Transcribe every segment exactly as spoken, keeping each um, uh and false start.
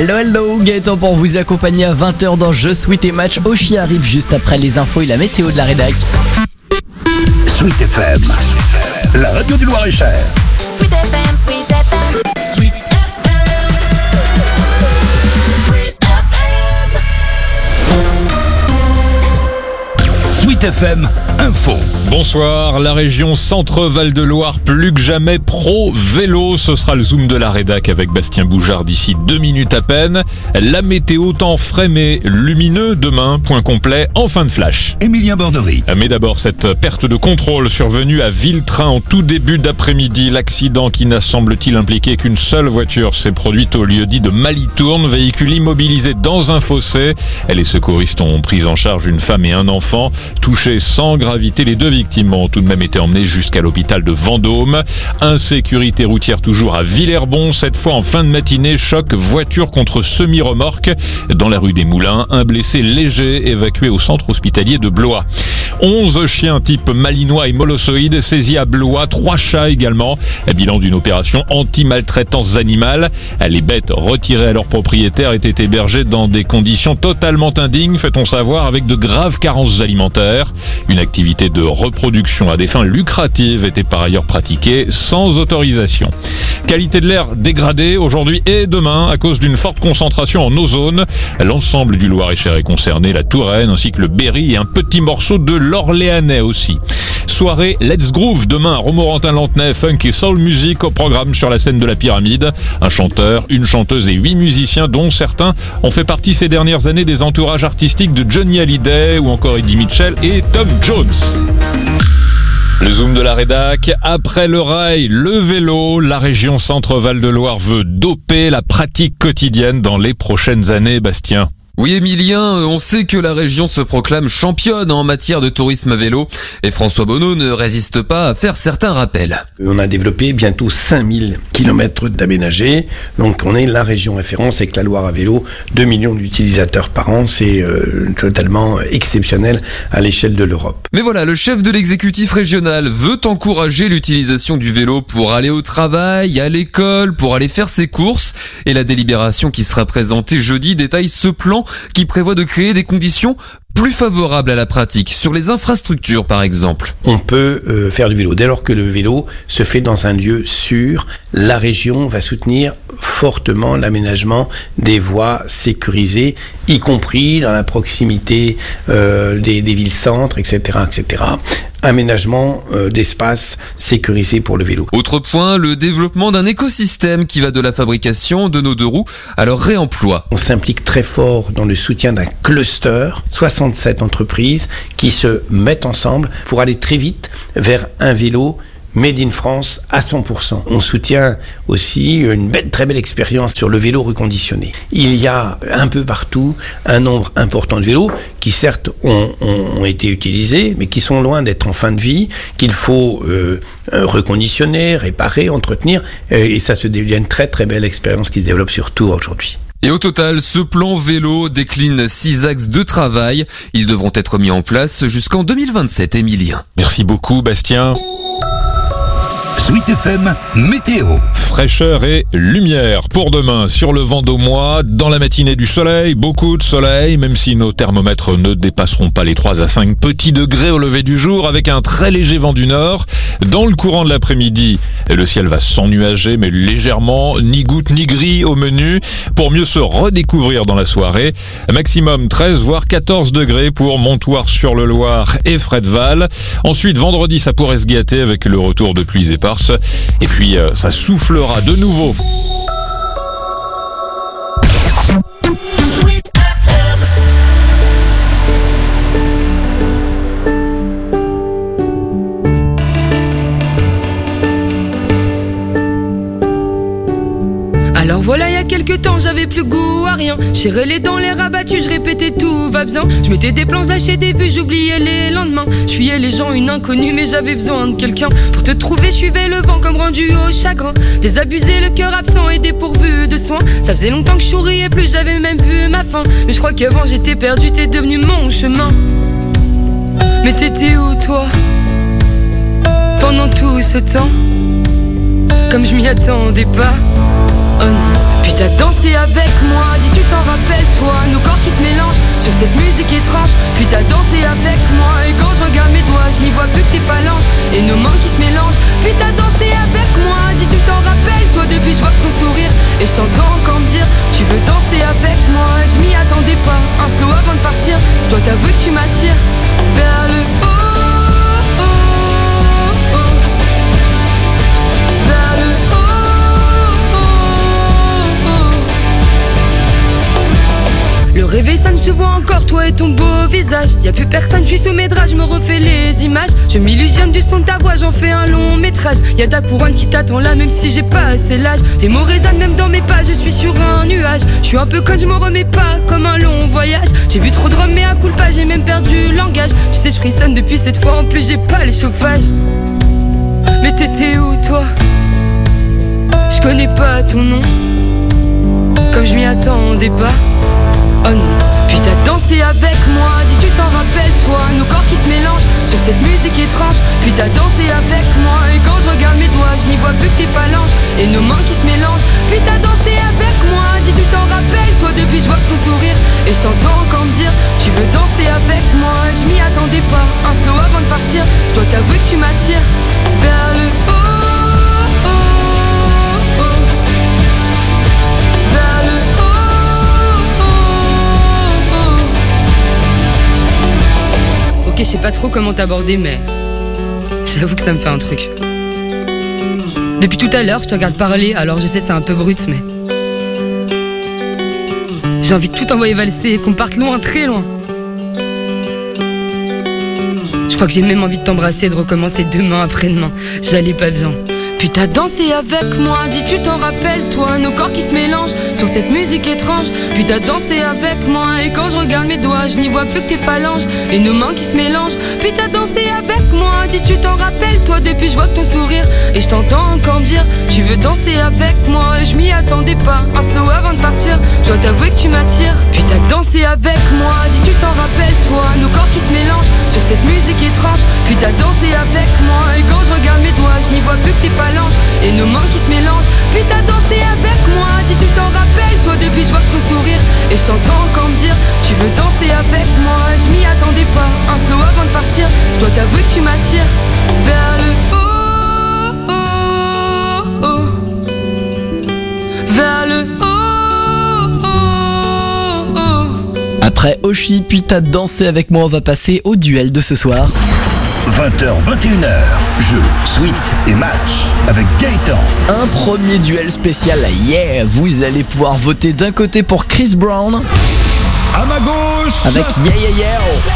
Hello hello, Gaëtan pour vous accompagner à vingt heures dans Jeux Sweet et Match. Oshi arrive juste après les infos et la météo de la rédac. Sweet F M, la radio du Loir-et-Cher. Sweet F M, Sweet F M, Sweet F M, Sweet F M. Sweet F M Info. Bonsoir, la région Centre-Val de Loire, plus que jamais pro vélo. Ce sera le zoom de la rédac avec Bastien Boujard d'ici deux minutes à peine. La météo, temps frais mais lumineux demain, point complet en fin de flash. Émilien Borderie. Mais d'abord, cette perte de contrôle survenue à Villetrain en tout début d'après-midi. L'accident qui n'a semble-t-il impliqué qu'une seule voiture s'est produite au lieu dit de Malitourne. Véhicule immobilisé dans un fossé. Les secouristes ont pris en charge une femme et un enfant. Touchés sans gravité, les deux victimes ont tout de même été emmenées jusqu'à l'hôpital de Vendôme. Insécurité routière toujours à Villerbon. Cette fois en fin de matinée, choc voiture contre semi-remorque. Dans la rue des Moulins, un blessé léger évacué au centre hospitalier de Blois. onze chiens type malinois et molossoïdes saisis à Blois, trois chats également. Bilan d'une opération anti-maltraitance animale. Les bêtes retirées à leurs propriétaires étaient hébergées dans des conditions totalement indignes, fait-on savoir, avec de graves carences alimentaires. Une activité de reproduction à des fins lucratives était par ailleurs pratiquée sans autorisation. Qualité de l'air dégradée aujourd'hui et demain à cause d'une forte concentration en ozone. L'ensemble du Loir-et-Cher est concerné, la Touraine ainsi que le Berry et un petit morceau de l'Orléanais aussi. Soirée Let's Groove demain à Romorantin-Lanthenay, funk et soul music au programme sur la scène de la Pyramide. Un chanteur, une chanteuse et huit musiciens dont certains ont fait partie ces dernières années des entourages artistiques de Johnny Hallyday ou encore Eddie Mitchell et Tom Jones. Le zoom de la rédac, après le rail, le vélo, la région Centre-Val de Loire veut doper la pratique quotidienne dans les prochaines années, Bastien. Oui Emilien, on sait que la région se proclame championne en matière de tourisme à vélo et François Bonneau ne résiste pas à faire certains rappels. On a développé bientôt cinq mille kilomètres d'aménagés, donc on est la région référence avec la Loire à vélo, deux millions d'utilisateurs par an, c'est euh, totalement exceptionnel à l'échelle de l'Europe. Mais voilà, le chef de l'exécutif régional veut encourager l'utilisation du vélo pour aller au travail, à l'école, pour aller faire ses courses et la délibération qui sera présentée jeudi détaille ce plan qui prévoit de créer des conditions plus favorables à la pratique, sur les infrastructures par exemple. On peut euh, faire du vélo. Dès lors que le vélo se fait dans un lieu sûr, la région va soutenir fortement l'aménagement des voies sécurisées, y compris dans la proximité euh, des, des villes-centres, et cetera, et cetera. Aménagement euh, d'espaces sécurisés pour le vélo. Autre point, le développement d'un écosystème qui va de la fabrication de nos deux roues à leur réemploi. On s'implique très fort dans le soutien d'un cluster, soixante-sept entreprises qui se mettent ensemble pour aller très vite vers un vélo Made in France à cent pour cent. On soutient aussi une belle, très belle expérience sur le vélo reconditionné. Il y a un peu partout un nombre important de vélos qui certes ont, ont, ont été utilisés, mais qui sont loin d'être en fin de vie, qu'il faut euh, reconditionner, réparer, entretenir, et ça se devient une très très belle expérience qui se développe surtout aujourd'hui. Et au total, ce plan vélo décline six axes de travail. Ils devront être mis en place jusqu'en deux mille vingt-sept, Emilien. Merci beaucoup, Bastien. Sweet F M Météo. Fraîcheur et lumière pour demain sur le Vendômois. Dans la matinée du soleil, beaucoup de soleil, même si nos thermomètres ne dépasseront pas les trois à cinq petits degrés au lever du jour avec un très léger vent du nord. Dans le courant de l'après-midi, le ciel va s'ennuager mais légèrement, ni goutte ni gris au menu pour mieux se redécouvrir dans la soirée. Maximum treize voire quatorze degrés pour Montoire-sur-le-Loir et Fredval. Ensuite, vendredi, ça pourrait se gâter avec le retour de pluies éparses. Et puis, euh, ça soufflera de nouveau. Sweet F M. Alors voilà, il y a quelques temps, j'avais plus goût à rien. Serrais les dents, les rabattus, je répétais tout va bien. Je mettais des planches, lâchais des vues, j'oubliais les lendemains. Je fuyais les gens, une inconnue, mais j'avais besoin de quelqu'un. Pour te trouver, je suivais le vent comme rendu au chagrin. Désabusé, le cœur absent et dépourvu de soins. Ça faisait longtemps que je souriais plus, j'avais même vu ma fin. Mais je crois qu'avant j'étais perdu, t'es devenu mon chemin. Mais t'étais où toi, pendant tout ce temps? Comme je m'y attendais pas. Oh non, putain t'as dansé avec moi, dis tu t'en rappelles toi, nos corps qui se mélangent sur cette musique étrange. Puis t'as dansé avec moi, et quand je regarde mes doigts, je n'y vois plus que tes phalanges et nos mains qui se mélangent. Puis t'as dansé avec moi, dis tu t'en rappelles toi, depuis je vois ton sourire et je t'entends encore me dire tu veux danser avec moi. Je m'y attendais pas, un slow avant de partir, je dois t'avouer que tu m'attires vers le haut. Le réveil sonne, je te vois encore, toi et ton beau visage. Y'a plus personne, je suis sous mes draps, je me refais les images. Je m'illusionne du son de ta voix, j'en fais un long métrage. Y'a ta couronne qui t'attend là, même si j'ai pas assez l'âge. Tes mots résonnent même dans mes pas, je suis sur un nuage. Je suis un peu conne, je m'en remets pas, comme un long voyage. J'ai bu trop de rhum, mais à coup pas, j'ai même perdu le langage. Tu sais, je frissonne depuis cette fois, en plus j'ai pas les chauffages. Mais t'étais où toi? Je connais pas ton nom, comme je m'y attendais pas. Oh non, puis t'as dansé avec moi, dis tu t'en rappelles toi, nos corps qui se mélangent sur cette musique étrange. Puis t'as dansé avec moi, et quand je regarde mes doigts, je n'y vois plus que tes phalanges et nos mains qui se mélangent. Puis t'as dansé avec moi, dis tu t'en rappelles toi, depuis je vois ton sourire et je t'entends encore me dire tu veux danser avec moi. Je m'y attendais pas, un slow avant de partir, je dois t'avouer que tu m'attires vers le haut. Ok, je sais pas trop comment t'aborder, mais j'avoue que ça me fait un truc. Depuis tout à l'heure, je te regarde parler, alors je sais c'est un peu brut, mais j'ai envie de tout envoyer valser, qu'on parte loin, très loin. Je crois que j'ai même envie de t'embrasser et de recommencer demain après-demain. J'allais pas bien. Puis t'as dansé avec moi, dis tu t'en rappelles toi, nos corps qui se mélangent sur cette musique étrange. Puis t'as dansé avec moi, et quand je regarde mes doigts, je n'y vois plus que tes phalanges et nos mains qui se mélangent. Puis t'as dansé avec moi, dis tu t'en rappelles toi, depuis je vois ton sourire et je t'entends encore me dire tu veux danser avec moi. Et je m'y attendais pas, un slow avant de partir, je dois t'avouer que tu m'attires. Puis t'as dansé avec moi, dis tu t'en rappelles toi, nos corps qui se mélangent sur cette musique étrange. Puis t'as dansé avec moi, et quand je regarde mes doigts, je n'y vois plus que tes phalanges et nos mains qui se mélangent. Puis t'as dansé avec moi, dis tu t'en rappelles toi, depuis je vois ton sourire et je t'entends encore me dire tu veux danser avec moi. Je m'y attendais pas, un slow avant de partir, je dois t'avouer que tu m'attires vers le haut, oh, oh, vers le haut, oh, oh. Après Oshi, puis t'as dansé avec moi, on va passer au duel de ce soir. vingt heures vingt et une heures, jeu, suite et match avec Gaëtan. Un premier duel spécial, yeah. Vous allez pouvoir voter d'un côté pour Chris Brown, À ma gauche, avec Yeah Yeah Yeah.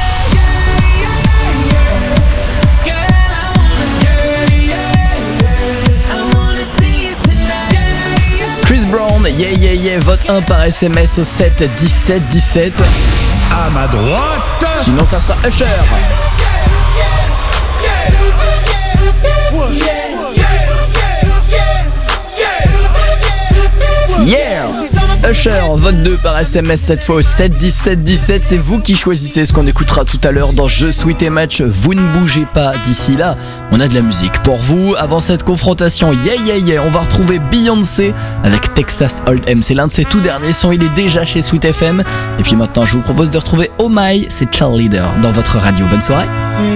Chris Brown, Yeah Yeah Yeah, vote un par S M S au sept dix-sept dix-sept. à ma droite, Sinon ça sera Usher. Yeah! Usher, vote deux par S M S cette fois au sept dix-sept dix-sept. C'est vous qui choisissez ce qu'on écoutera tout à l'heure dans Jeux, Suite et Match. Vous ne bougez pas d'ici là, on a de la musique pour vous. Avant cette confrontation, yeah yeah yeah, on va retrouver Beyoncé avec Texas Hold'em. C'est l'un de ses tout derniers sons, il est déjà chez Sweet F M. Et puis maintenant je vous propose de retrouver Oh My, c'est Cheerleader dans votre radio. Bonne soirée.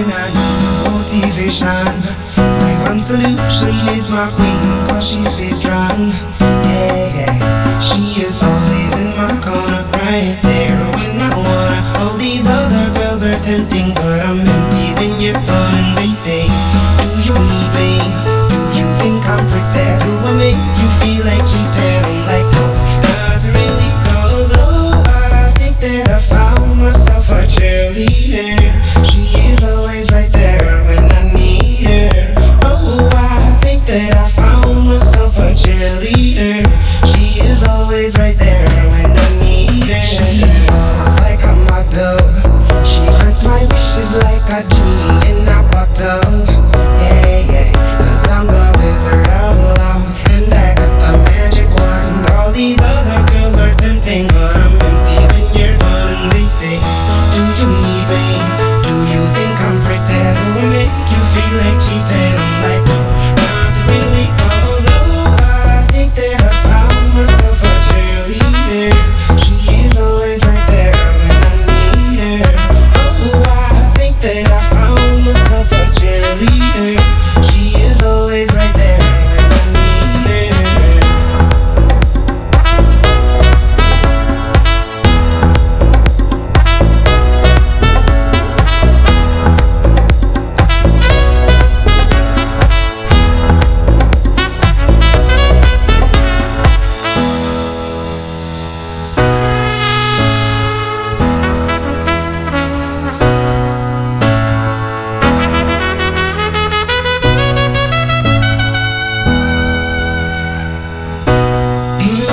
One solution is my queen, cause she stays strong. Yeah, yeah. She is always in my corner, right there when I wanna. All these other girls are tempting, but I'm empty when you're gone. And they say, do you need me? Do you think I'm pretty? Do I make you feel like cheating? I'm like, no, not really, cause oh, I think that I found myself a cheerleader. She is always right there when I need her. That I found myself a cheerleader. She is always right there when I need her. She looks like a model. She grants my wishes like a genie in a bottle. Yeah, yeah, cause I'm the wizard of love, and I got the magic wand. All these other girls are tempting, but I'm empty when you're gone. And they say, do you need me? Do you think I'm pretty? Do I make you feel like cheating? I'm like, no, really, cause oh, I think that I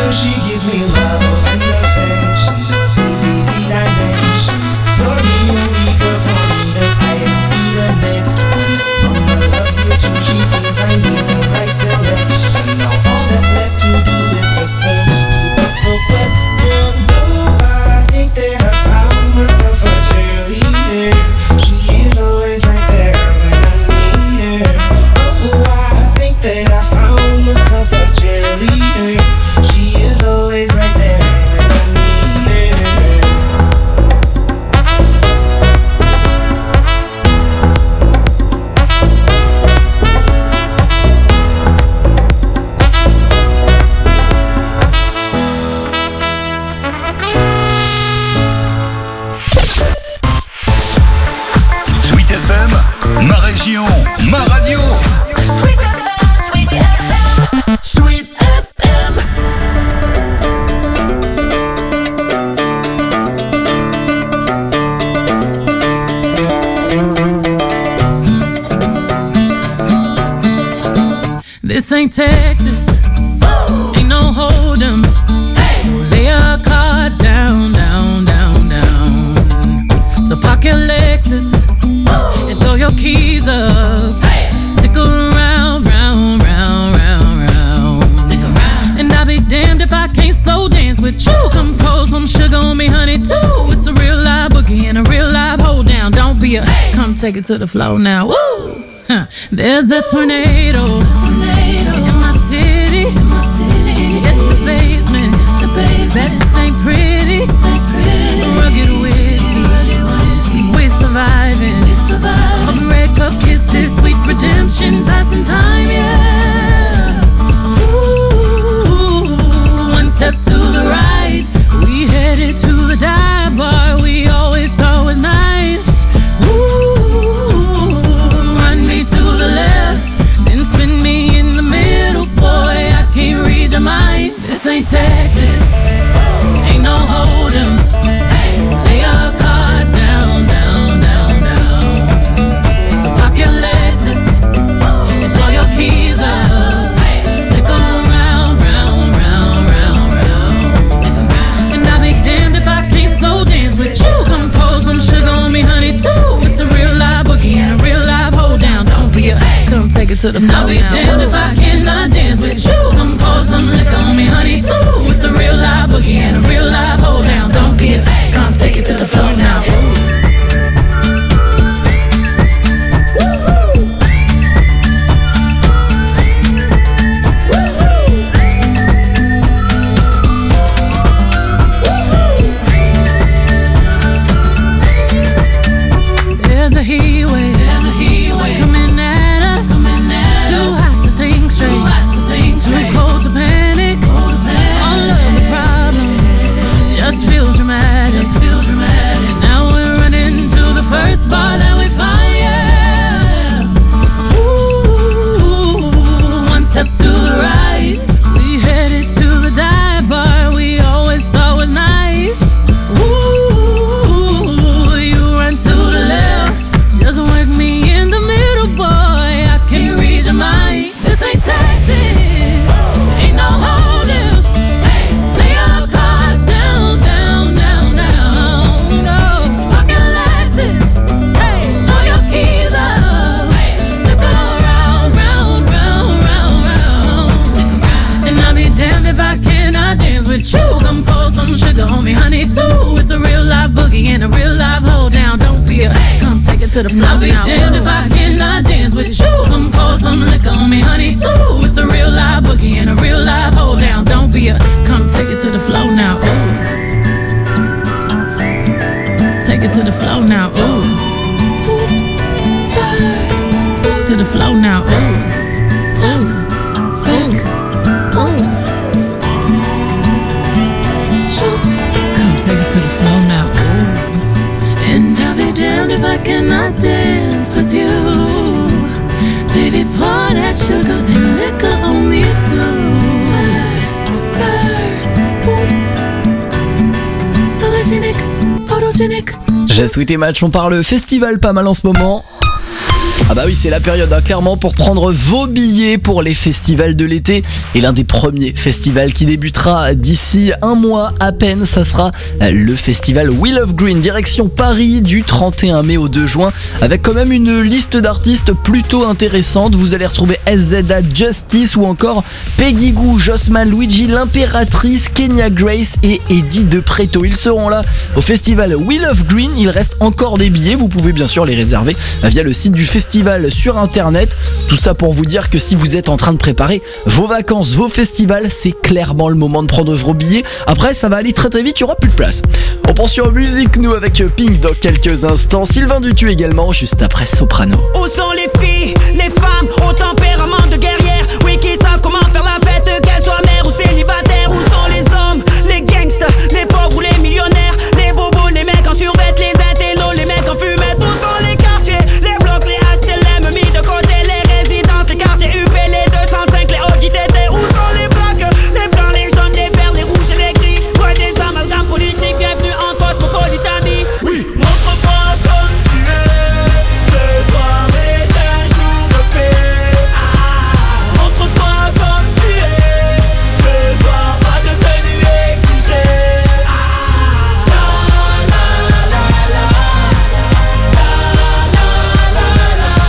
Girl, she gives me love and affection. Baby, did I mention you're the only girl for me to I be the next one. Mama loves you too, she thinks I made the right selection. Now all that's left to do is just for me to put the question. Oh, I think that I found myself a cheerleader. She is always right there when I need her. Oh, I think that I found myself a cheerleader. She is always right there when I need her. Sweet F M, ma région, ma radio. Sweet F M, Sweet F M. Sweet F M. This ain't Texas, ain't no hold'em. So lay your cards down, down, down, down. So park your Lexus and throw your keys up. Stick around, round, round, round, round. Stick around. And I'll be damned if I can't slow dance with you. Come pour some sugar on me, honey, too. It's a real live boogie and a real live hold down. Don't be a, come take it to the floor now. Woo! Huh. There's a tornado in my city. At the basement, that ain't pretty. Rugged whiskey, we're surviving. A red cup kisses, sweet redemption, passing time, yeah. Ooh, one step to the right, we headed to the dive bar we always thought was nice. Ooh, run me to the left, then spin me in the middle, boy, I can't read your mind. This ain't Texas, ain't no hold'em. Lay your cards down, down, down, down. So pop your Lexus and throw your keys up. Stick around, round, round, round, round. And I'll be damned if I can't slow dance with you. Come pour some sugar on me, honey, too. It's a real live boogie and a real live hold down. Don't be a, come take it to the floor now. I'll be damned if I cannot dance with you. Come pour some liquor on me, honey, too. It's a real live boogie and a real live hold down. Don't be a, come take it to the floor now. There's a heat wave, there's a heat wave coming at us, coming at too us. Hot to think straight, too hot to think straight, too cold to panic, cold to panic. All of the problems just feel dramatic, just feel dramatic. Now we're running to the first bar that we find, yeah. Ooh, one step to the right, we headed to the dive bar we always thought was nice. Ooh, you run to the left, just work me in the middle, boy, I can't read your mind. This ain't Texas, ain't no hold'em. Lay your cards down, down, down, down. No, park your Lexus, throw your keys up. Stick around, round, round, round, round. And I'll be damned if I cannot dance with you. Come pour some sugar on me, honey, too. It's a real live boogie and a real live hold down. Don't be a, come take it to the floor. I'll be damned if I cannot dance with you. Come pour some liquor on me, honey, too. It's a real live boogie and a real live hold down. Don't be a, come take it to the floor now. Ooh. Take it to the floor now. Ooh. Hoops, spurs, to the floor now. Ooh. Top, back, oops. Shoot, come take it to the floor now. Ooh. And I'll be damned if I cannot dance with you. Baby, pour that sugar and liquor on me too. Spurs, boots, sologenic, photogenic. J'ai souhaité match, on parle festival pas mal en ce moment. Ah bah oui, c'est la période hein, clairement pour prendre vos billets pour les festivals de l'été. Et l'un des premiers festivals qui débutera d'ici un mois à peine, ça sera le festival We Love Green, direction Paris du trente et un mai au deux juin, avec quand même une liste d'artistes plutôt intéressante. Vous allez retrouver S Z A, Justice ou encore Peggy Gou, Jossman, Luigi, l'Impératrice, Kenya Grace et Eddie De Preto. Ils seront là au festival We Love Green. Il reste encore des billets, vous pouvez bien sûr les réserver via le site du festival sur internet. Tout ça pour vous dire que si vous êtes en train de préparer vos vacances, vos festivals, c'est clairement le moment de prendre vos billets. Après ça va aller très très vite, il n'y aura plus de place. On pense en musique nous avec Pink dans quelques instants, Sylvain Dutu également juste après Soprano. Où sont les filles, les femmes au tempérament de guerrière, oui qui savent comment faire la fête, qu'elles soient mères ou célibataires. Où sont les hommes, les gangsters, les pauvres ou les millionnaires, les bobos, les mecs en survêt, les intellos, les mecs en fumette. Où sont les quartiers, les blocs, les H L M mis de côté, les résidences, les quartiers U P, les deux cent cinq, les O J T T. Où sont les plaques, les blancs, les jaunes, les verts, les rouges et les gris, ouais des amalgames politiques, bienvenue en cosmopolitanie. Oui, montre-moi comme tu es, ce soir est un jour de paix. Ah, montre-toi comme tu es, ce soir pas de tenue exigée. Ah, la la la la, la la la la, la la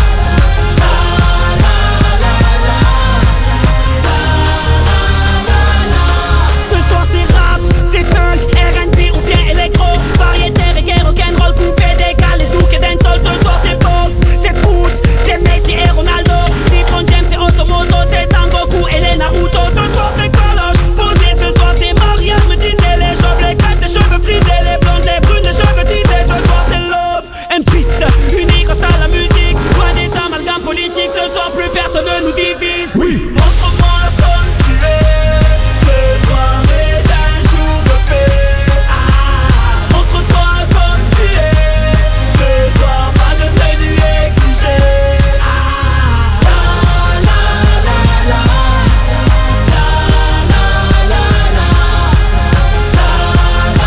la la. Ce soir c'est rap, c'est funk, R and B ou bien électro, variété, reggae, rock'n'roll, coupé, décalé, zouk et dancehall. Ce soir c'est box, c'est foot, c'est Messi et Ronaldo, LeBron James et Automoto, c'est Sangoku et les Naruto. Ce soir c'est collage, posé, ce soir c'est mariage, me disaient les chauves, les crêpes, les cheveux frisés, les blondes, les brunes, les cheveux tisés. Ce soir c'est love and peace, unis grâce à la musique, loin des amalgames politiques. Ce soir plus personne ne nous divise. Oui, montre-moi comme tu es, ce soir est un jour de paix. Ah, montre-toi comme tu es, ce soir pas de tenue exigée. Ah, la la la la, la la la la, la la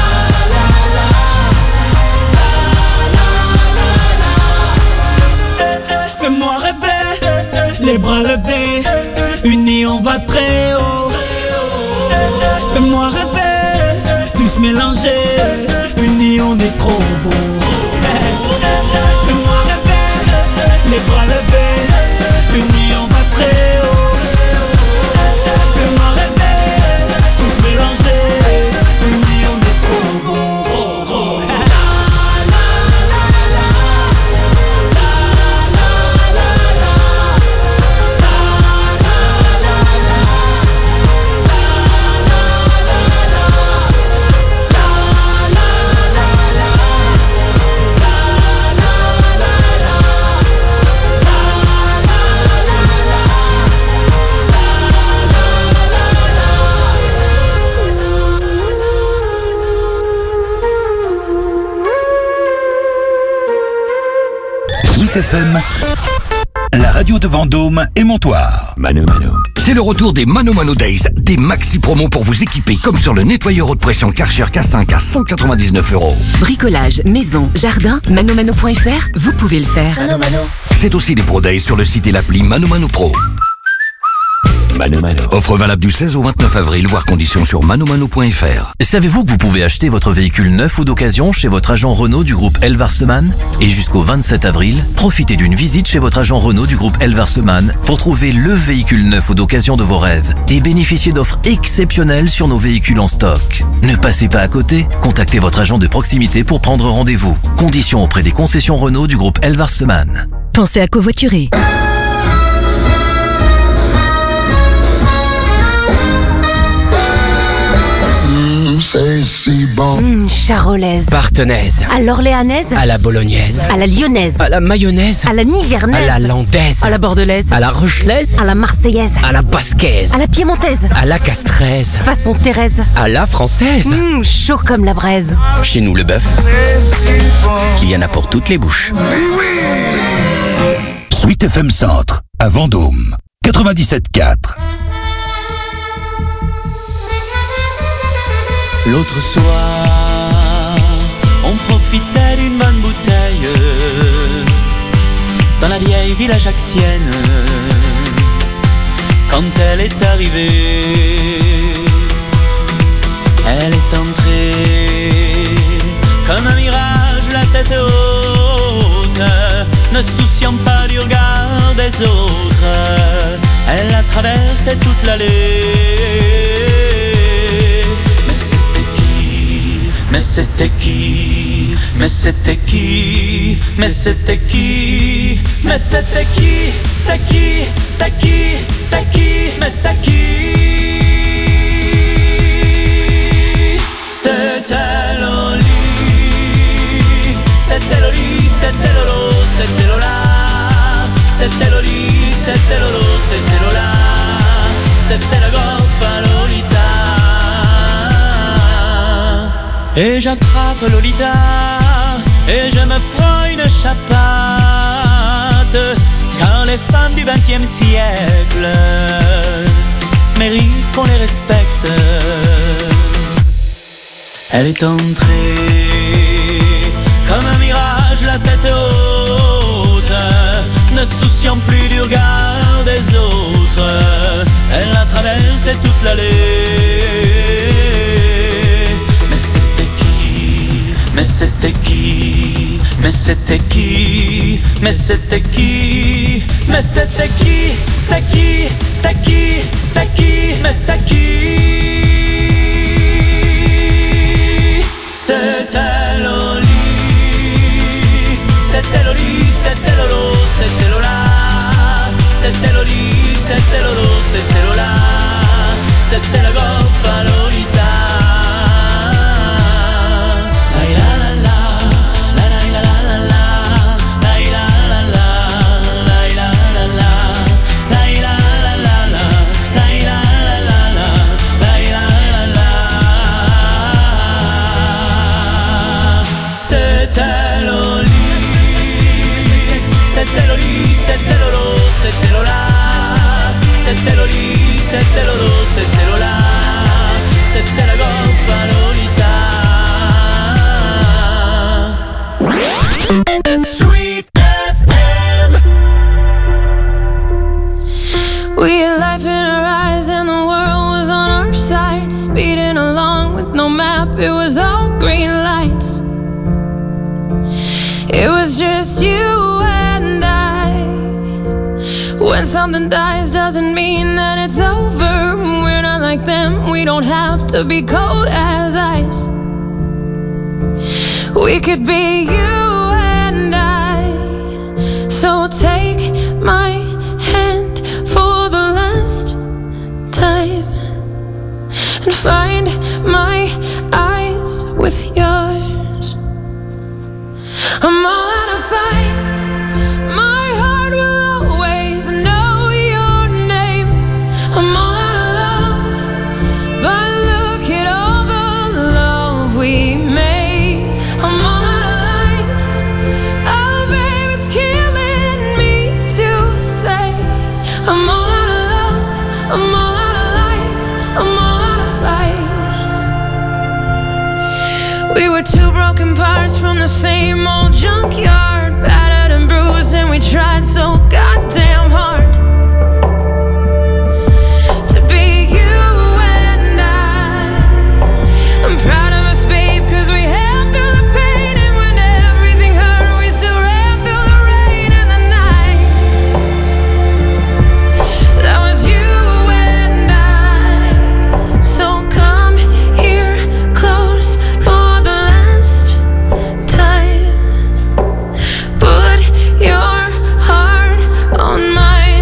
la la. Fais-moi rêver, les bras levés, unis on va très haut. Fais-moi rêver, tous mélangés, unis on est trop beau. Fais-moi rêver, les bras levés, unis on va très haut. Fais-moi rêver, tous mélangés, unis on est trop beau. Sweet F M, la radio de Vendôme et Montoire. Mano Mano. C'est le retour des Mano Mano Days, des maxi promos pour vous équiper comme sur le nettoyeur haute pression Karcher K cinq à cent quatre-vingt-dix-neuf euros. Bricolage, maison, jardin, manomano point f r, vous pouvez le faire. Mano Mano. C'est aussi des Pro Days sur le site et l'appli Mano Mano Pro. Mano Mano. Offre valable du seize au vingt-neuf avril, voire conditions sur manomano point f r. Savez-vous que vous pouvez acheter votre véhicule neuf ou d'occasion chez votre agent Renault du groupe Elvarseman? Et jusqu'au vingt-sept avril, profitez d'une visite chez votre agent Renault du groupe Elvarseman pour trouver le véhicule neuf ou d'occasion de vos rêves et bénéficier d'offres exceptionnelles sur nos véhicules en stock. Ne passez pas à côté, contactez votre agent de proximité pour prendre rendez-vous. Conditions auprès des concessions Renault du groupe Elvarseman. Pensez à covoiturer. C'est si bon. Mmh, charolaise. Partenaise. À l'orléanaise. À la bolognaise. À la lyonnaise. À la mayonnaise. À la nivernaise. À la landaise. À la bordelaise. À la rochelaise. À la marseillaise. À la basquaise. À la piémontaise. À la castraise. Façon Thérèse. À la française. Mmh, chaud comme la braise. Chez nous, le bœuf, il y en a pour toutes les bouches. Sweet F M Centre, à Vendôme, quatre-vingt-dix-sept quatre. L'autre soir, on profitait d'une bonne bouteille dans la vieille vieille ville ajaxienne. Quand elle est arrivée, elle est entrée comme un mirage, la tête haute, ne souciant pas du regard des autres. Elle a traversé toute l'allée. Mais c'était qui? Mais c'était qui? Mais c'était qui? Mais c'était qui? Mais c'était qui? C'est qui? C'est qui? C'est qui? Mais c'est qui? C'était Loli. C'était Loli, c'était Lolo, c'était Lola. C'était Loli, c'était Lolo, c'était Lola. C'était la goffa Lolita. Et j'attrape Lolita et je me prends une chapate, car les femmes du vingtième siècle méritent qu'on les respecte. Elle est entrée comme un mirage, la tête haute, ne souciant plus du regard des autres. Elle a traversé toute l'allée. Mais c'était qui? Mais c'était qui? Mais c'était qui? Mais c'était qui? Mais c'était qui? C'est qui? C'est qui? C'est qui? Mais c'est qui? C'était Loli. C'était Loli, c'était Lolo, c'était Lola. C'était Loli, c'était Lolo, c'était Lola. C'était la goffa Lolita. C'était Loli, c'était Lolo, c'était Lola. C'était Loli, c'était Lolo, c'était Lola. C'était la goffa Lolita. Sweet F M. We had life in our eyes and the world was on our side. Speeding along with no map, it was all green lights. It was just you and I. When something dies doesn't mean that it's over. We're not like them, we don't have to be cold as ice. We could be you and I. So take my hand for the last time and find my eyes with yours. I'm all out of fight. My heart will always know your name. I'm all out of love, but look at all the love we made. I'm all out of life. Oh, babe, it's killing me to say. I'm all out of love. I'm all out of life. I'm all out of fight. We were two broken parts from the same old junkyard, battered and bruised, and we tried so goddamn hard to be you and I. I'm proud of us, babe, cause we held through the pain, and when everything hurt, we still ran through the rain and the night. That was you and I. So come here close for the last time. Put your heart on mine.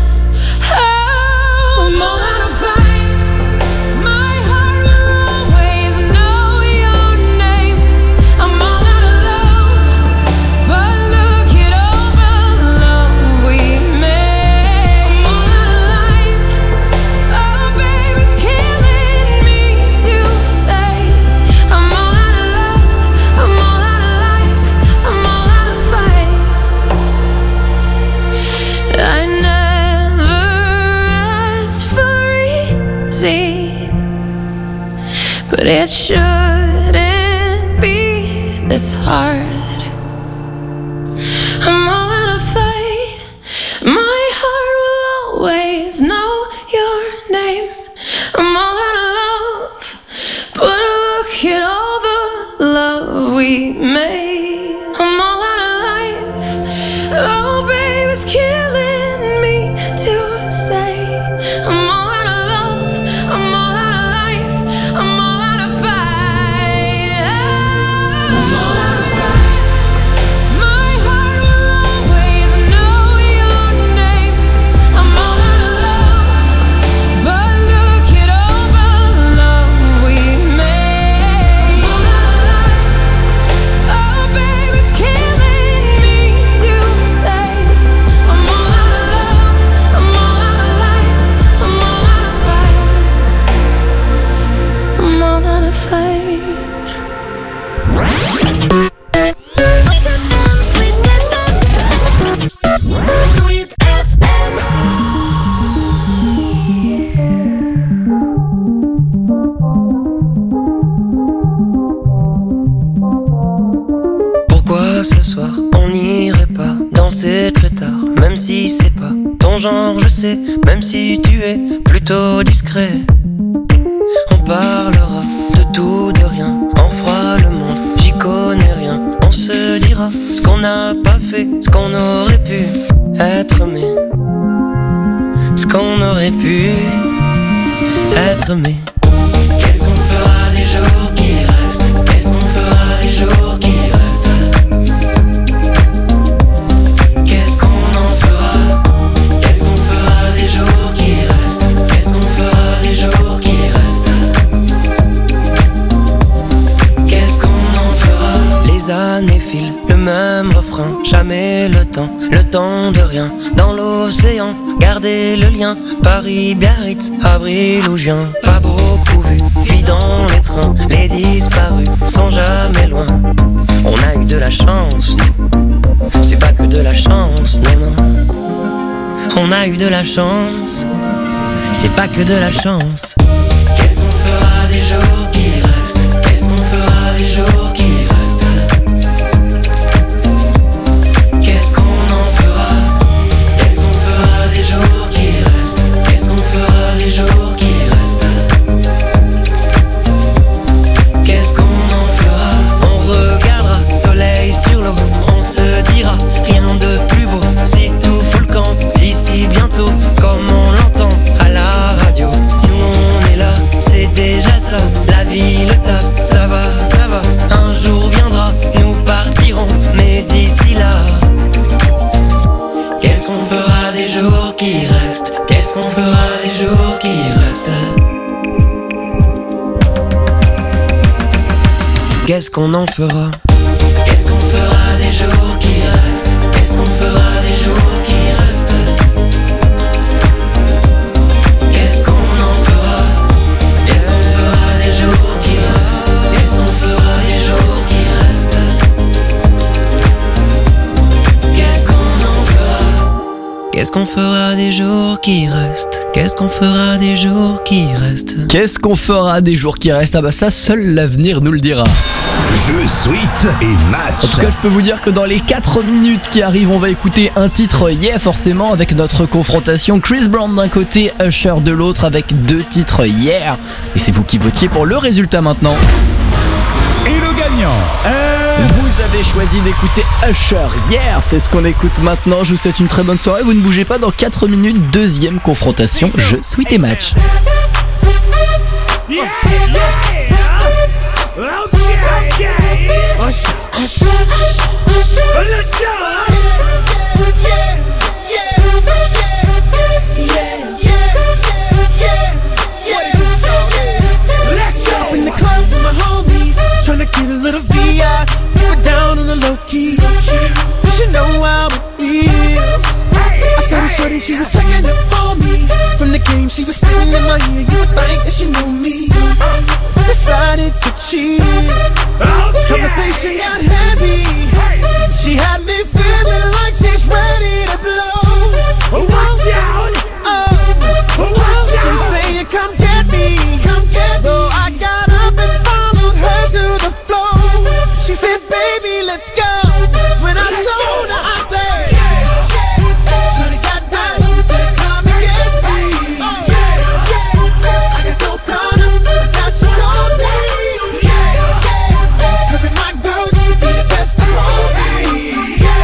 Oh, I'm all out of fight. My heart will always know your name. I'm all out of love, but look at all the love we made. I'm all out of life. Oh, babe, it's killing me to say. I'm all out of love. I'm all out of life. I'm all out of fight. I never asked for easy, but it shouldn't be this hard. I'm all out of fight. commencer très tard, même si c'est pas ton genre, je sais, même si tu es plutôt discret. On parlera de tout, de rien, on fera le monde, j'y connais rien. On se dira ce qu'on n'a pas fait, ce qu'on aurait pu être, mais ce qu'on aurait pu être, mais qu'est-ce qu'on fera des jours qui restent? Qu'est-ce qu'on fera des jours qui restent? Qu'est-ce qu'on en fera? Qu'est-ce qu'on fera des jours qui restent? Qu'est-ce qu'on fera des jours qui restent? Qu'est-ce qu'on en fera? Les années filent, le même refrain, jamais le temps, le temps de rien. Dans l'océan, garder le lien, Paris, Biarritz, avril ou juin. Pas beaucoup vu, puis dans les trains, les disparus sont jamais loin. On a eu de la chance, nous. C'est pas que de la chance, non, non. On a eu de la chance, c'est pas que de la chance. Qu'est-ce qu'on fera des jours qui restent? Qu'est-ce qu'on fera des jours qui restent? Qu'est-ce qu'on en fera? Qu'est-ce qu'on fera des jours qui restent? Qu'est-ce qu'on fera des jours qui restent? Qu'est-ce qu'on en fera? On regardera soleil sur l'eau, on se dira rien de plus beau. Si tout fout le camp d'ici bientôt, comme on l'entend à la radio. Nous on est là, c'est déjà ça. La vie, le taf, ça va, ça va. Un jour viendra, nous partirons, mais d'ici là, qu'est-ce qu'on fera des jours qui restent? Qu'est-ce qu'on fera des jours qui restent? Qu'est-ce qu'on en fera? Qu'est-ce qu'on fera des jours qui restent? Qu'est-ce qu'on fera des jours qui restent? Qu'est-ce qu'on en fera? Qu'est-ce qu'on fera des jours qui restent? Qu'est-ce qu'on fera des jours qui restent? Qu'est-ce qu'on en fera? Qu'est-ce qu'on fera des jours qui restent? Qu'est-ce qu'on fera des jours qui restent? Qu'est-ce qu'on fera des jours qui restent? Ah bah ça, seul l'avenir nous le dira. Jeu, suite et match. En tout cas, je peux vous dire que dans les quatre minutes qui arrivent, on va écouter un titre Yeah forcément, avec notre confrontation Chris Brown d'un côté, Usher de l'autre, avec deux titres Yeah. Et c'est vous qui votiez pour le résultat maintenant. Et le gagnant est... Vous avez choisi d'écouter Usher Yeah, c'est ce qu'on écoute maintenant. Je vous souhaite une très bonne soirée, vous ne bougez pas. Dans quatre minutes, deuxième confrontation, Jeu, suite et match. Yeah, yeah. Okay, okay. Hush, hush, hush, hush. Let's go. Yeah, yeah, yeah, yeah, yeah, yeah. Let's go. In the club with my homies, tryna get a little V I. We're down on the low key. You should know how it feels. I saw the shorty, she was checking up for me. From the game, she was sitting in my ear. You would think that she knew me. Decided to cheat. Oh, conversation yeah. got heavy. Hey. She had me feeling like she's ready to blow. Watch out! Oh, watch out! She's saying, "Come get me, come get me." So I got up and followed her to the floor. She said, "Baby, let's go." When I let's told go. her, I said, yeah, yeah. Shorty got down, said, "Come and get me." Oh, yeah, yeah. I got so caught up, now she told me. Yeah, yeah. Perfect my girl, she be the best of all me. Yeah.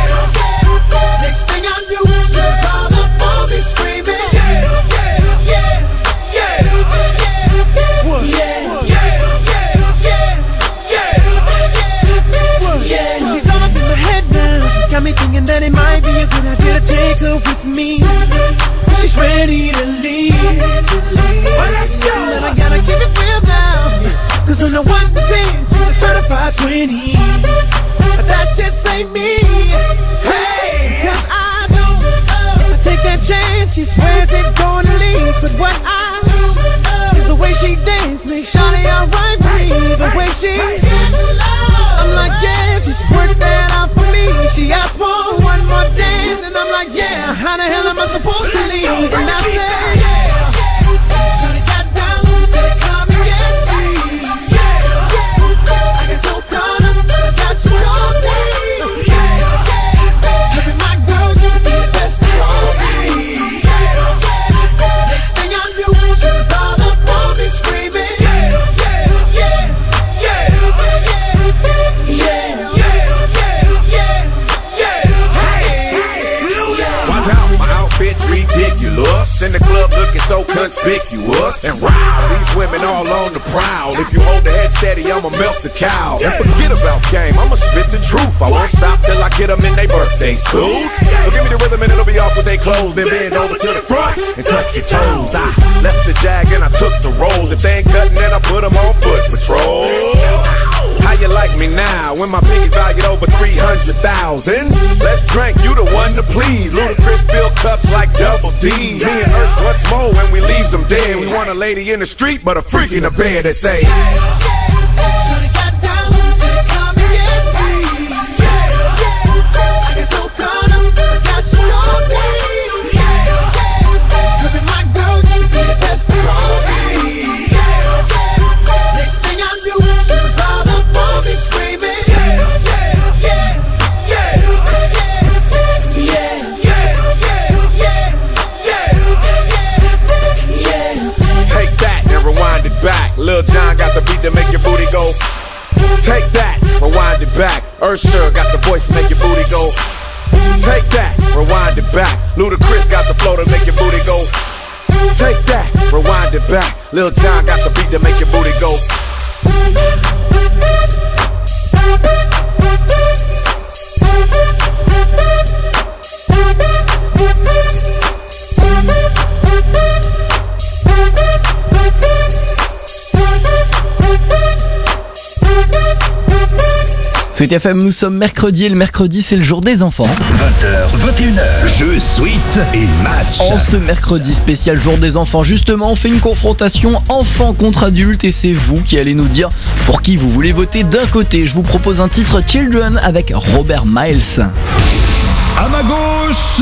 conspicuous. And wow, these women all on the prowl. If you hold the head steady, I'ma milk the cow. And forget about game, I'ma spit the truth. I won't stop till I get them in their birthday suits. So give me the rhythm and it'll be off with their clothes. Then bend over to the front and touch your toes. I left the jag and I took the rolls. If they ain't cutting, then I put them on foot patrol. How you like me now when my pinkies valued over three hundred thousand? Let's drink, you the one to please. Ludacris fill cups like double D. Me and Ursh once more when we leaves them dead. We want a lady in the street, but a freak in the bed that say Lil Jon got the beat to make your booty go. Take that, rewind it back. Usher got the voice to make your booty go. Take that, rewind it back. Ludacris got the flow to make your booty go. Take that, rewind it back. Lil Jon got the beat to make your booty go. Sweet F M, nous sommes mercredi et le mercredi c'est le jour des enfants. vingt heures, vingt et une heures, jeu, suite et match. En ce mercredi spécial jour des enfants, justement, on fait une confrontation enfant contre adulte et c'est vous qui allez nous dire pour qui vous voulez voter. D'un côté, je vous propose un titre Children avec Robert Miles. À ma gauche,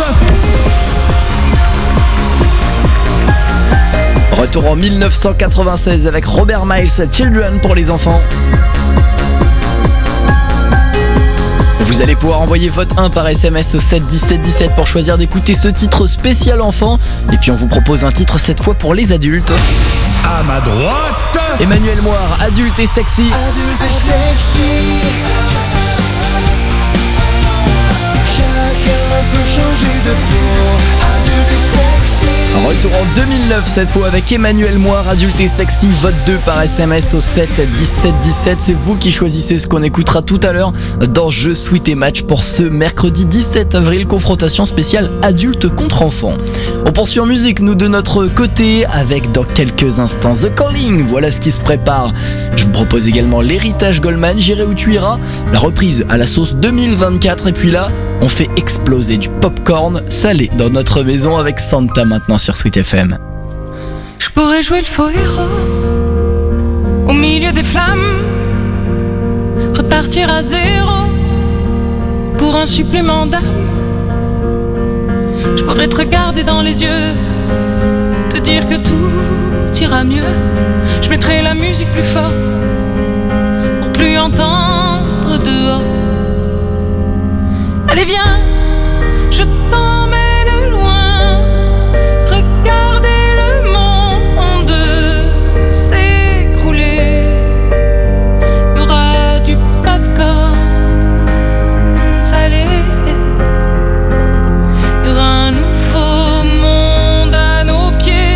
retour en dix-neuf cent quatre-vingt-seize avec Robert Miles, Children pour les enfants. Vous allez pouvoir envoyer vote un par S M S au sept dix-sept dix-sept pour choisir d'écouter ce titre spécial enfant. Et puis on vous propose un titre cette fois pour les adultes. À ma droite, Emmanuel Moir, adulte et sexy. Adulte et sexy. Chacun peut changer de peau. Adulte et sexy. Retour en deux mille neuf cette fois avec Emmanuel Moir, adulte et sexy. Vote deux par S M S au sept dix-sept dix-sept. C'est vous qui choisissez ce qu'on écoutera tout à l'heure dans Jeux, Suite et Match pour ce mercredi dix-sept avril. Confrontation spéciale adulte contre enfant. On poursuit en musique, nous de notre côté, avec dans quelques instants The Calling. Voilà ce qui se prépare. Je vous propose également l'héritage Goldman, J'irai où tu iras, la reprise à la sauce deux mille vingt-quatre. Et puis là, on fait exploser du popcorn salé dans notre maison avec Santa maintenant sur Sweet F M. Je pourrais jouer le faux héros au milieu des flammes, repartir à zéro pour un supplément d'âme. Je pourrais te regarder dans les yeux, te dire que tout ira mieux. Je mettrai la musique plus fort pour plus entendre dehors. Allez viens, je t'emmène loin, regarder le monde s'écrouler. Il y aura du popcorn salé, il y aura un nouveau monde à nos pieds.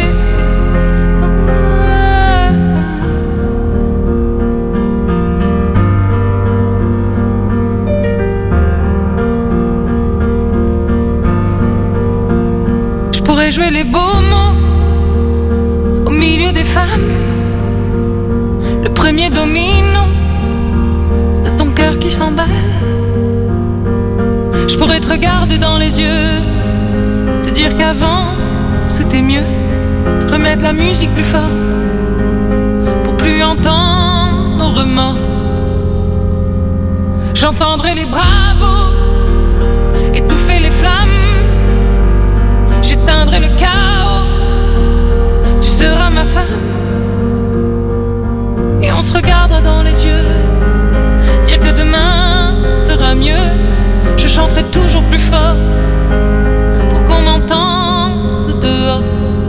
Jouer les beaux mots au milieu des femmes, le premier domino de ton cœur qui s'emballe. Je pourrais te regarder dans les yeux, te dire qu'avant c'était mieux, remettre la musique plus fort pour plus entendre nos remords. J'entendrai les bravos étouffer les flammes, j'éteindrai le chaos, tu seras ma femme. Et on se regardera dans les yeux, dire que demain sera mieux. Je chanterai toujours plus fort pour qu'on m'entende dehors.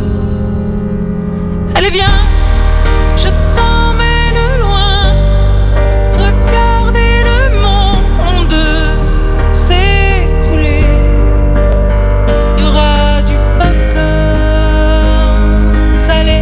Allez viens, je t'emmène loin, regarder le monde s'écrouler. Il y aura du popcorn salé,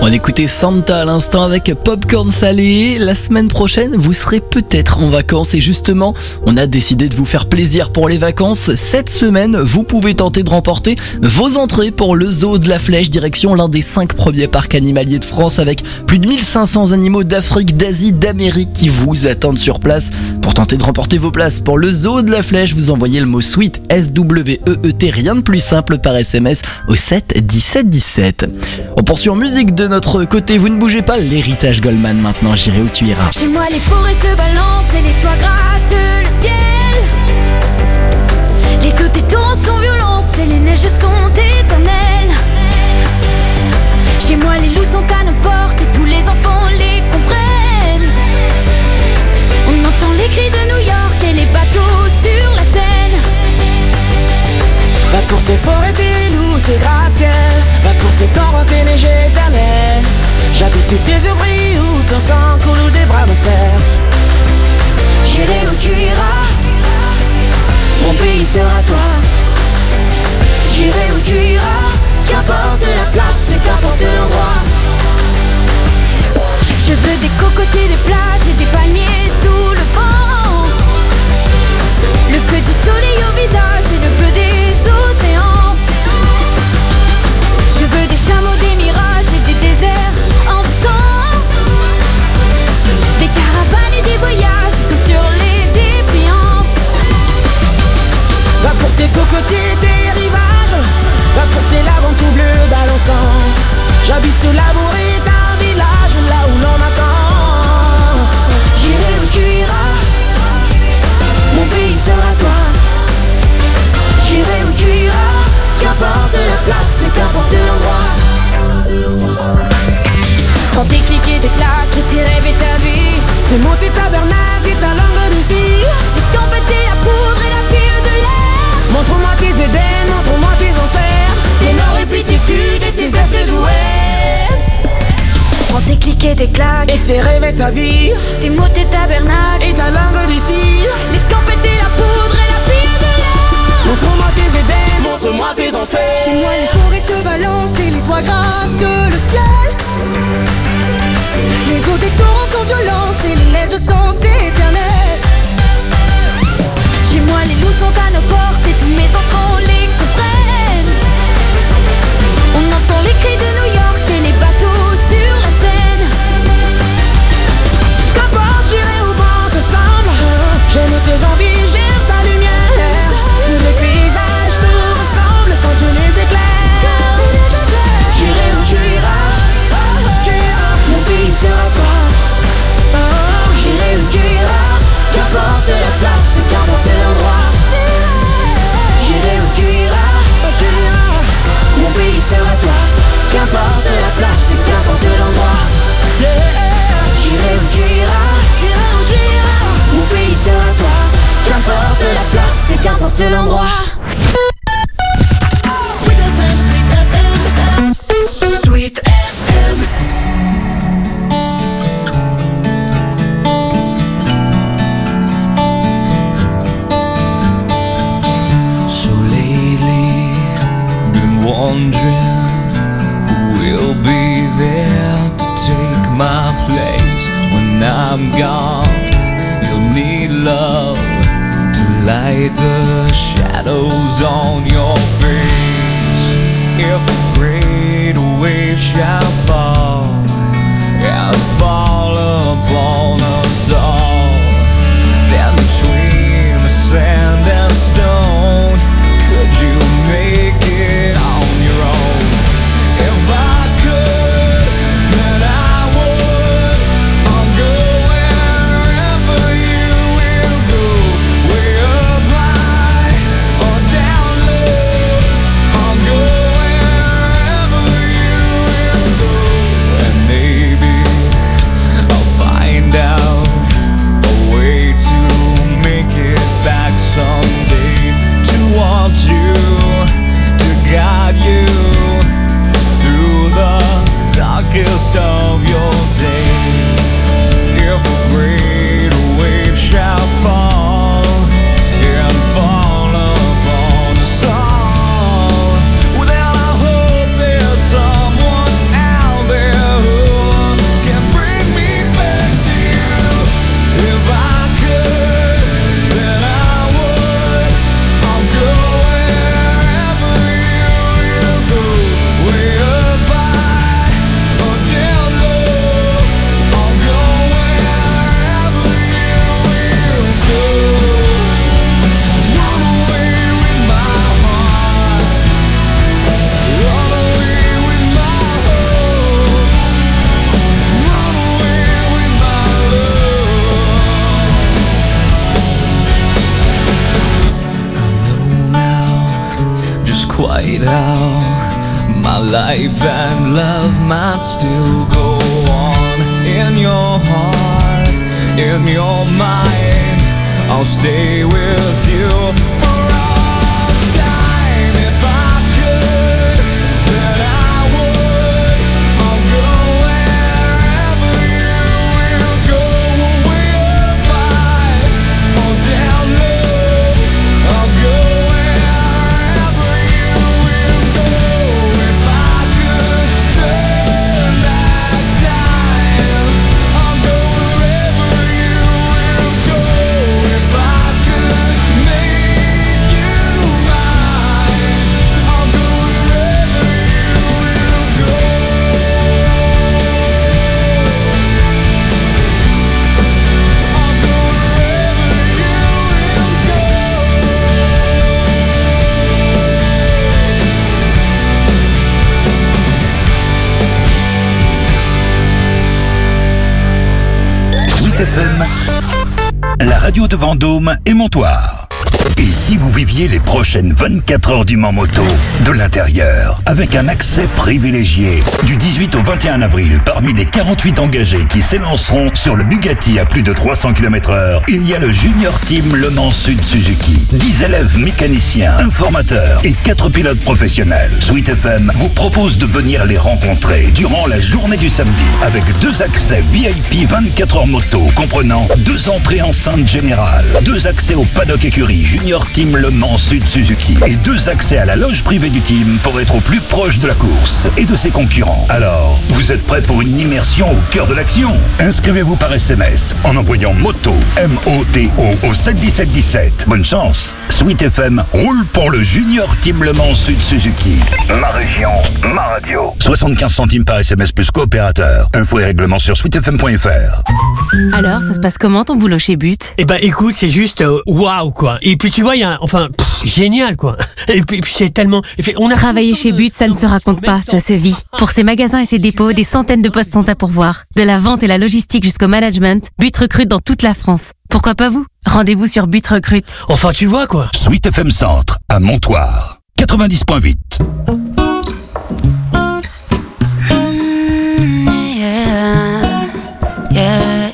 On écoutait Santa à l'instant avec Popcorn Salé. La semaine prochaine, vous serez peut-être en vacances et justement, on a décidé de vous faire plaisir pour les vacances. Cette semaine, vous pouvez tenter de remporter vos entrées pour le Zoo de la Flèche, direction l'un des cinq premiers parcs animaliers de France avec plus de mille cinq cents animaux d'Afrique, d'Asie, d'Amérique qui vous attendent sur place. Pour tenter de remporter vos places pour le Zoo de la Flèche, vous envoyez le mot Sweet, S W E E T, rien de plus simple par S M S au sept dix-sept dix-sept. On poursuit en musique de notre côté, vous ne bougez pas, l'héritage Goldman maintenant, j'irai où tu iras. Chez moi les forêts se balancent et les toits grattent le ciel. Les eaux des torrents sont violentes et les neiges sont éternelles. Chez moi les loups sont à nos portes et tous les enfants les comprennent. On entend les cris de New York et les bateaux sur la Seine. Va pour tes forêts, tes loups, tes gratte-ciel. Va pour tes torrents, tes neiges éternelles. J'habite où tes yeux brillent, où ton sang coule, où des bras me serrent. J'irai où tu iras, mon pays sera toi. j'irai où tu iras, qu'importe la place et qu'importe l'endroit. Je veux des cocotiers, des plages et des palmiers sous le vent. Le feu du soleil au visage et le bleu des océans. Je veux des chameaux, des mirages et des déserts en temps. Des caravanes et des voyages comme sur les dépliants. Va pour tes cocotiers et tes rivages. Va pour tes laves en tout bleu balançant. J'habite la bourrée, un village là où l'on m'attend. J'irai où tu iras, mon pays sera toi. J'irai où tu iras, qu'importe la place et qu'importe l'endroit. Quand tes clics et tes claques et tes rêves et ta vie, tes mots, tes tabernacles et ta langue d'ici. L'escampette, la poudre et la fille de l'air. Montre-moi tes Éden, montre-moi tes enfers. Tes nord et puis tes sud et tes est et d'ouest. Prends tes clics et tes claques et tes rêves et ta vie. Tes mots, tes tabernacles et ta langue d'ici. L'escampette, la poudre et la fille de l'air. Montre-moi tes Éden, montre-moi tes enfers. Chez moi les forêts se balancent et les toits grattent le ciel. Les eaux des torrents sont violentes et les neiges sont éternelles. Chez moi les loups sont à nos portes et tous mes enfants les comprennent. On entend les cris de New York et les bateaux sur la Seine. Qu'importe j'irai où bon te semble. J'aime tes envies, j'aime ta lumière. Tous les paysages te ressemblent quand je les éclaire. J'irai où tu iras, mon pays sera toi. J'irai où tu iras, qu'importe la place, qu'importe l'endroit. J'irai où tu iras, mon pays sera toi. Qu'importe la place, qu'importe l'endroit. J'irai où tu iras, mon pays sera toi. Qu'importe la place, qu'importe l'endroit. Sweet F M, Sweet F M, Sweet F M. So lately, been wondering who will be there to take my place when I'm gone. You'll need love to light the shadows on your face. If a great wave shall fall and fall upon us all, then between the sand and stone, could you make it on your own? If I could, then I would. I'll go wherever you will go, way up high or down low. I'll go wherever you will go, and maybe I'll find out right how my life and love might still go on. In your heart, in your mind, I'll stay with you for all time. If I could, then I would. I'll go wherever you will go. Way up high or down low, I'll go wherever you will go. If I could turn back time, I'll go wherever you will go. If I could make you mine, I'll go wherever you will go. Sweet F M, la radio de Vendôme et Montoire. Et si vous viviez les prochaines vingt-quatre heures du Mans Moto de l'intérieur, avec un accès privilégié du dix-huit au vingt et un avril, parmi les quarante-huit engagés qui s'élanceront sur le Bugatti à plus de trois cents kilomètres heure, il y a le Junior Team Le Mans Sud Suzuki. dix élèves mécaniciens, informateurs et quatre pilotes professionnels. Sweet F M vous propose de venir les rencontrer durant la journée du samedi avec deux accès V I P vingt-quatre heures moto comprenant deux entrées enceintes générales, deux accès au paddock écurie Junior Team Le Mans Sud Suzuki et deux accès à la loge privée du team pour être au plus proche de la course et de ses concurrents. Alors, vous êtes prêts pour une immersion au cœur de l'action? Inscrivez-vous par S M S en envoyant MOTO, M O T O au sept un sept un sept. Bonne chance. Sweet F M roule pour le Junior Team Le Mans Sud Suzuki. Ma région, ma radio. soixante-quinze centimes par S M S plus coopérateur. Infos et règlements sur sweet f m point f r. Alors, ça se passe comment ton boulot chez But? Eh ben écoute, c'est juste euh, waouh quoi. Et puis tu vois, il y a enfin pff, génial quoi. Et puis, et puis c'est tellement et puis, on a Travailler chez But, ça ne se raconte pas, ça se vit. Pour ses magasins et ses dépôts, des centaines de postes sont à pourvoir. De la vente et la logistique jusqu'au management, But recrute dans toute la France. Pourquoi pas vous? Rendez-vous sur But Recrute. Enfin tu vois quoi. Sweet F M Centre à Montoire quatre-vingt-dix point huit. Yeah,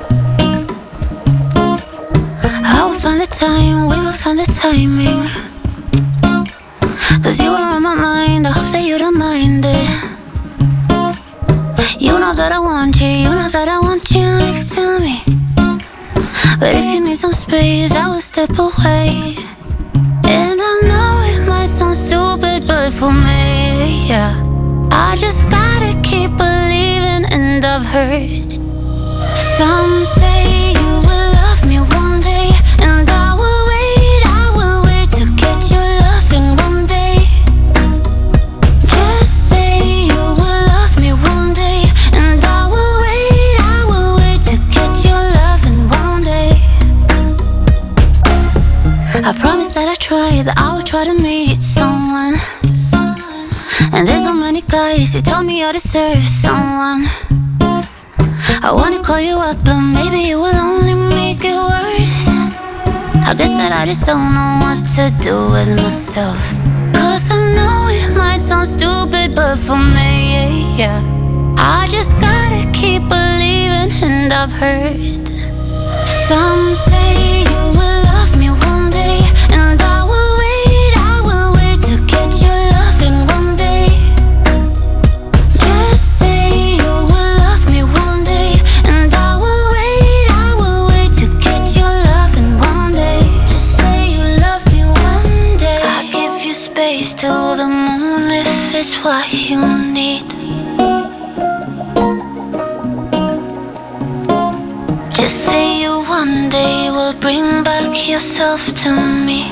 I will find the time, we will find the timing. Cause you are on my mind, I hope that you don't mind it. You know that I want you, you know that I want you next to me. But if you need some space, I will step away. And I know it might sound stupid, but for me, yeah, I just gotta keep believing, and I've heard some say you will love me one day, and I will wait, I will wait to get your loving one day. Just say you will love me one day, and I will wait, I will wait to get your loving one day. I promise that I try, that I will try to meet someone. And there's so many guys who told me I deserve someone. I wanna call you up, but maybe it will only make it worse. I guess that I just don't know what to do with myself. Cause I know it might sound stupid, but for me, yeah, I just gotta keep believing, and I've heard some say you will love me one day, and I will wait, I will wait to get your loving one day. Just say you will love me one day, and I will wait, I will wait to get your loving one day. Just say you love me one day. I'll give you space to the moon if it's what you need. Just say you one day will bring back yourself to me.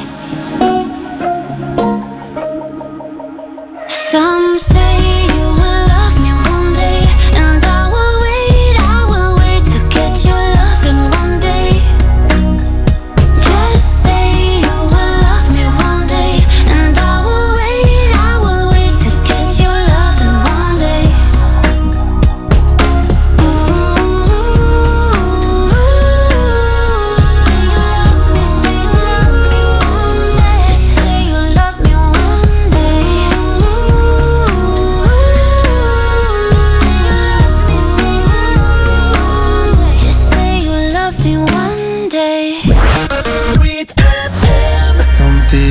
Some say you will love me one day, and I will wait, I will wait to get your loving one day. Just say you will love me one day, and I will wait, I will wait to get your loving one day. Just say you love me one day.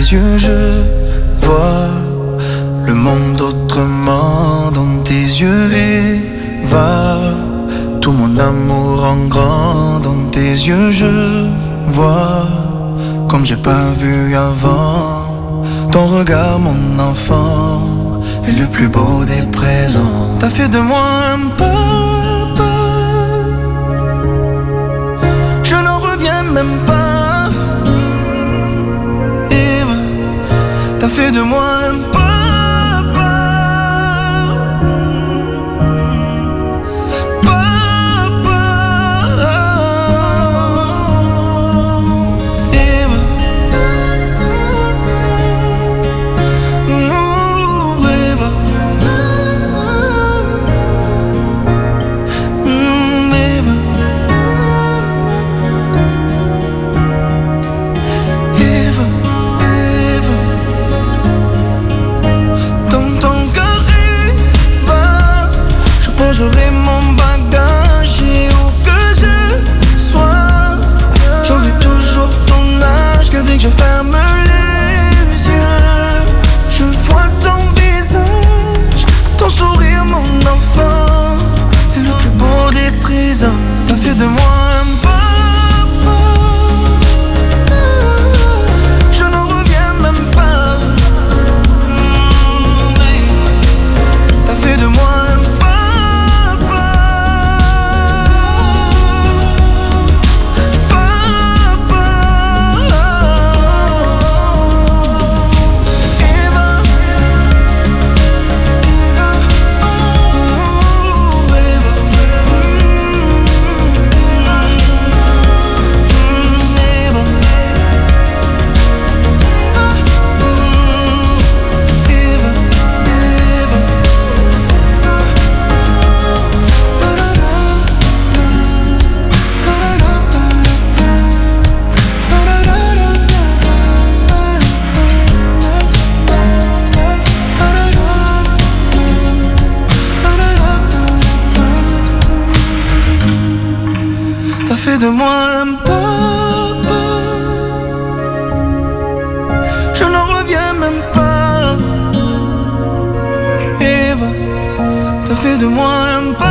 yeux, je vois le monde autrement dans tes yeux. Et va tout mon amour en grand dans tes yeux, je vois comme j'ai pas vu avant. Ton regard, mon enfant, est le plus beau des présents. T'as fait de moi un papa, je n'en reviens même pas. Eve, t'as fait de moi un papa. J'aurai mon bagage et où que je sois, j'aurai toujours ton âge. Car dès que je ferme les yeux, je vois ton visage, ton sourire, mon enfant, et le plus beau des présents. T'as fait de moi un papa, je n'en reviens même pas. T'as fait de moi un papa. Fais de moi un papa, je n'en reviens même pas. Eva, t'as fait de moi un papa.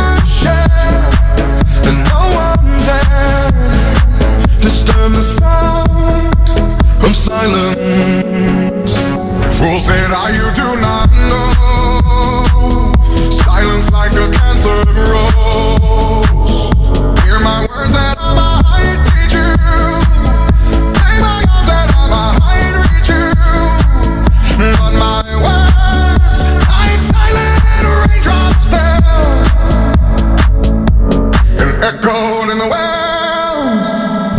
Disturb the sound.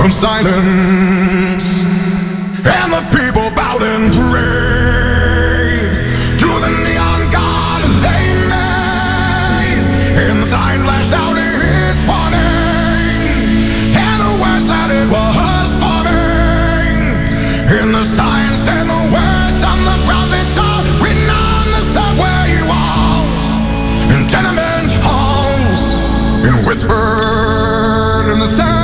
of silence, and the people bowed and prayed to the neon god they made, and the sign flashed out its warning, and the words that it was forming, and the sign said the words on the prophets are written on the subway walls, in tenement halls, and whispered in the sound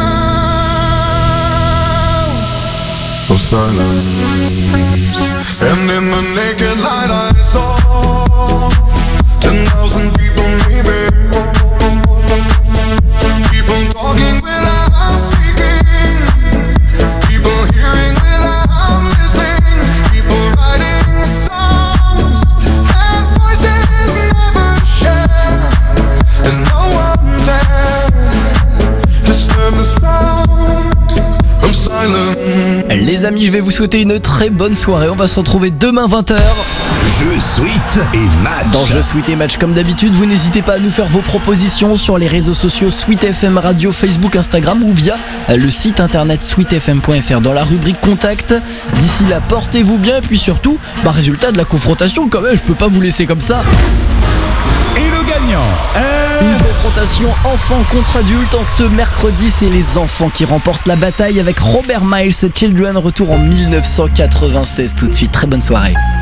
of silence. And in the naked light I saw ten thousand people, maybe people talking without speaking, people hearing without listening, people writing songs and voices never shared, and no one dared disturb the sound of silence. Les amis, je vais vous souhaiter une très bonne soirée. On va se retrouver demain vingt heures. Jeux, suite et match. Dans Jeux, suite et match, comme d'habitude, vous n'hésitez pas à nous faire vos propositions sur les réseaux sociaux Sweet F M Radio, Facebook, Instagram ou via le site internet sweet f m point f r dans la rubrique Contact. D'ici là, portez-vous bien et puis surtout, bah, résultat de la confrontation quand même, je peux pas vous laisser comme ça. Et le gagnant est... Une confrontation enfants contre adultes en ce mercredi, c'est les enfants qui remportent la bataille avec Robert Miles, Children, retour en mille neuf cent quatre-vingt-seize tout de suite. Très bonne soirée.